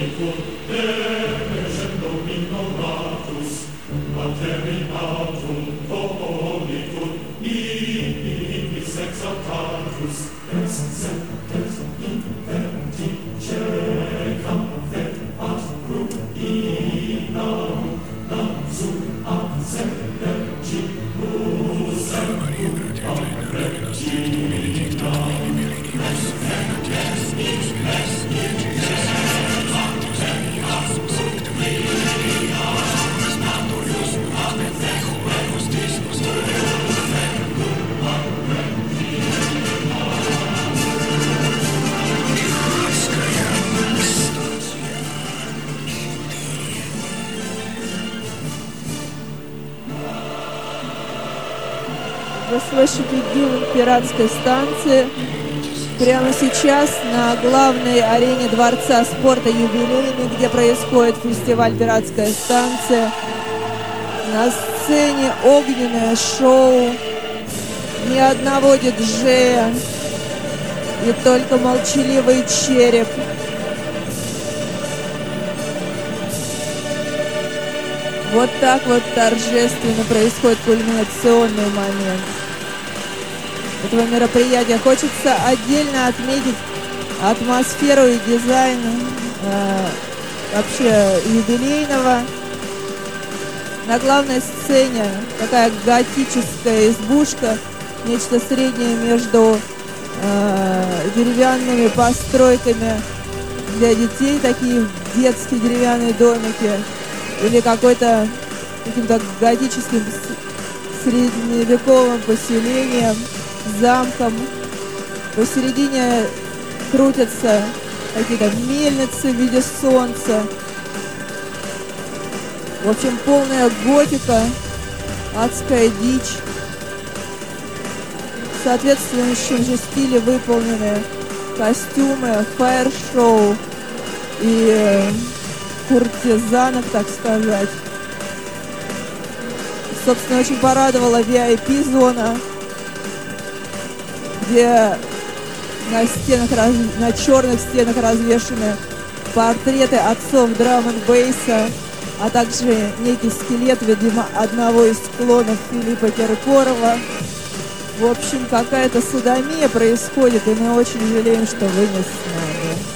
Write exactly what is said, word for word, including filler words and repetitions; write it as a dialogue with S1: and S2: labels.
S1: Вы слышите гимн пиратской станции. Прямо сейчас на главной арене Дворца спорта юбилейный, где происходит фестиваль «Пиратская станция». На сцене огненное шоу, ни одного диджея и только молчаливый череп. Вот так вот торжественно происходит кульминационный момент этого мероприятия. Хочется отдельно отметить атмосферу и дизайн э, вообще юбилейного. На главной сцене такая готическая избушка, нечто среднее между э, деревянными постройками для детей, такие детские деревянные домики, или какой-то каким-то готическим средневековым поселением, замком. Посередине крутятся какие-то мельницы в виде солнца. В общем, полная готика, адская дичь. В соответствующем же стиле выполнены костюмы, фаер-шоу и куртизанок, так сказать. Собственно, очень порадовала ви ай пи-зона, где на стенах, на черных стенах развешаны портреты отцов драм-н-бейса, а также некий скелет, видимо, одного из клонов Филиппа Киркорова. В общем, какая-то содомия происходит, и мы очень жалеем, что вы не с нами.